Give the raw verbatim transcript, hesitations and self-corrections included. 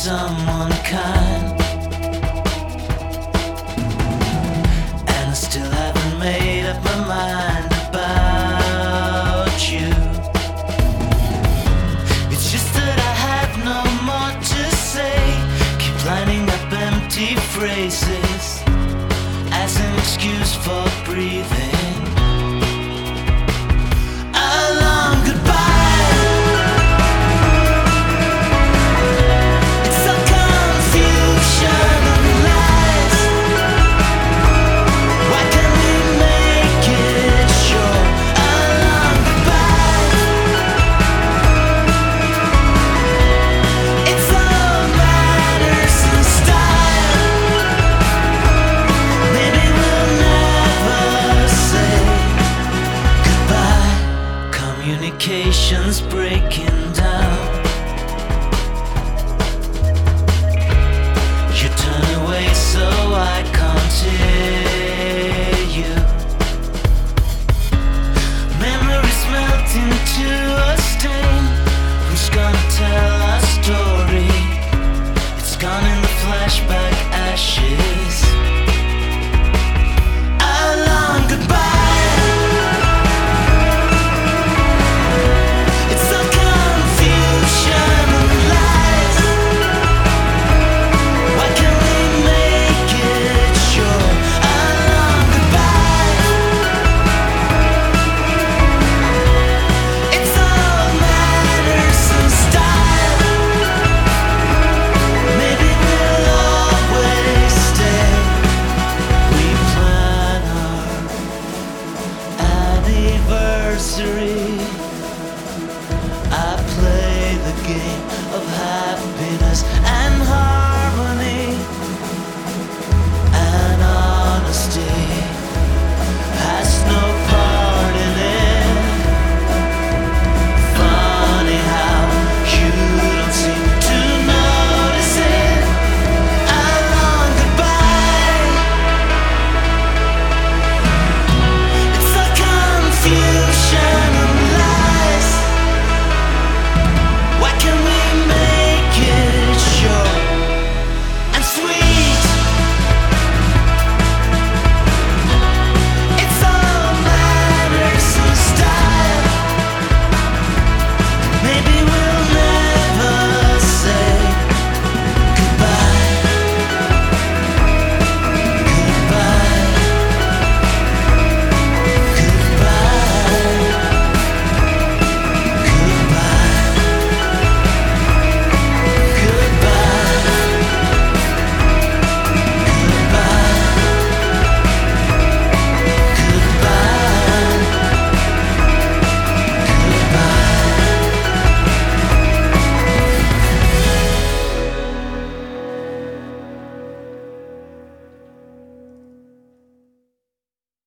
someone kind, and I still haven't made up my mind about you. It's just that I have no more to say. Keep lining up empty phrases as an excuse for breathing. A long goodbye. It's a confusion of lies. Why can't we make it sure? A long goodbye. It's all matters in style. Maybe we'll never say goodbye. Communication's breaking down. You turn away so I can't hear you. Memories melt into a stain. Who's gonna tell our story? It's gone in the flashback ashes. A long goodbye. It's a confusion of lies. Why can't we make it sure? A long goodbye. It's all matters in style. Maybe we'll always stay. We plan our anniversary